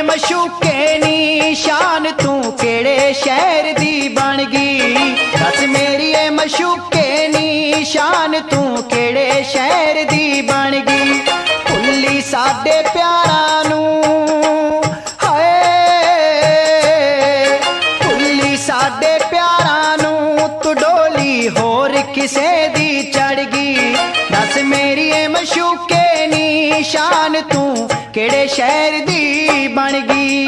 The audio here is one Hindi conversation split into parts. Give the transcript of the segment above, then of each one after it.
मशूके नी शान तू केड़े शहर दी बन गई। दस मेरी मशूके नी शान तू केड़े शहर दी बन गई। भुल्ली साडे प्यारा नू हाय, भुल्ली साडे प्यारा नू तू डोली होर किसे दी चढ़ गई। दस मेरी मशूके नी शान तू केड़े शहर दी बन गई।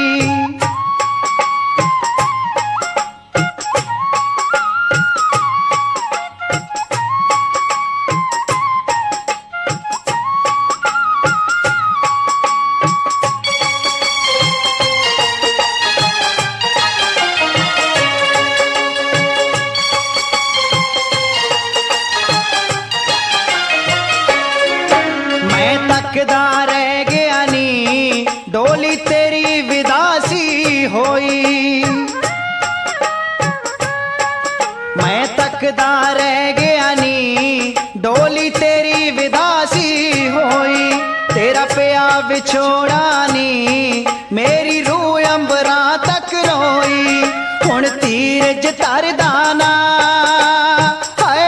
मैं तकदा रह गया नी डोली तेरी विदासी होई। मैं तकदा रह गया नी डोली तेरी विदासी होई। तेरा पिया विछोड़ा नी मेरी रूह अंबरा तक रोई। हुण धीरज तरदा ना हाय,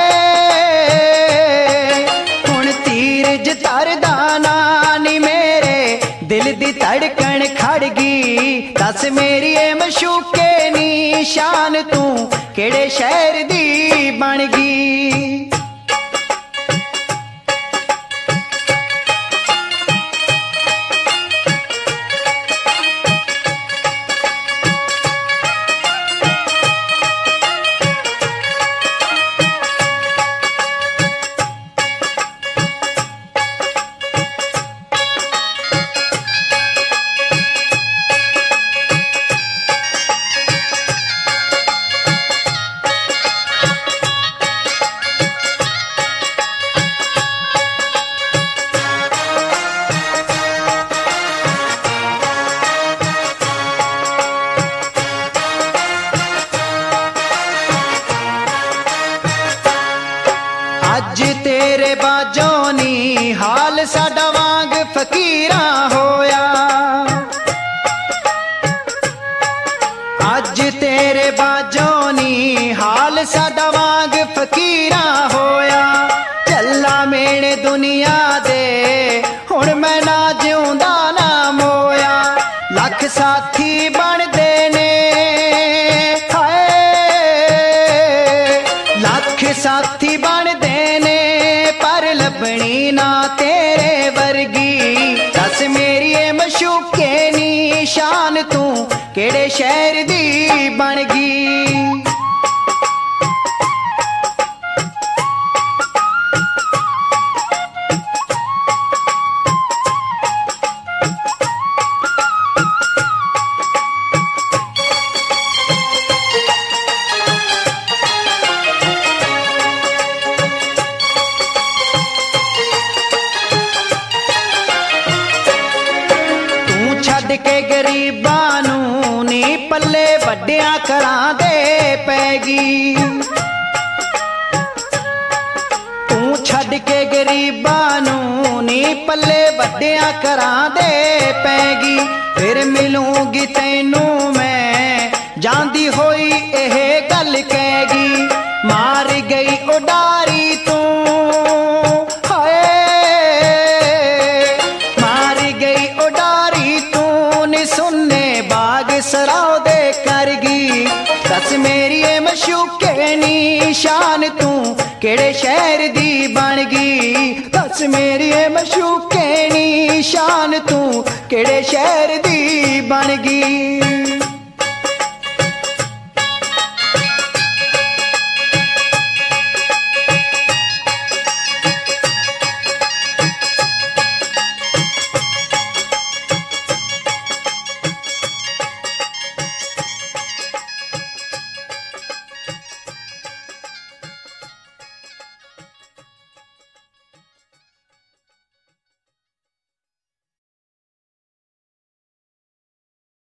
हुण धीरज तरदा ना नी मेरे दिल दी धड़कन खड़ गई। दस मेरी मशूके नी शान तू केड़े शहर दी बन गई। अज तेरे बाजों नी हाल साडा वांग फकीरा होया। अज तेरे बाजों नी हाल साडा वांग फकीरा होया। चला मेरे दुनिया दे हुण मैं ना जिउंदा ना मोया। लख साथी बनदे ने हाय, लख साथी बनदे पर लभनी ना तेरे वर्गी। दस मेरी मशूके नी शान तू केड़े शहर दी बन गई। छड़ के गरीबां नू नी पल्ले वड्डियां घरां दे पैगी। तू छड़ के गरीबां नू नी पल्ले वड्डियां घरां दे पैगी। फिर मिलूंगी तैनू मैं जांदी होई एह गल कहगी। मार गई उडारी तू हाय, मार गई उडारी तू नी सुनने बाग सराव दे करगी। दस मेरी मशूके नी शान तू केड़े शहर दी बन गई। दस मेरी मशूके नी शान तू केड़े शहर दी बन गई।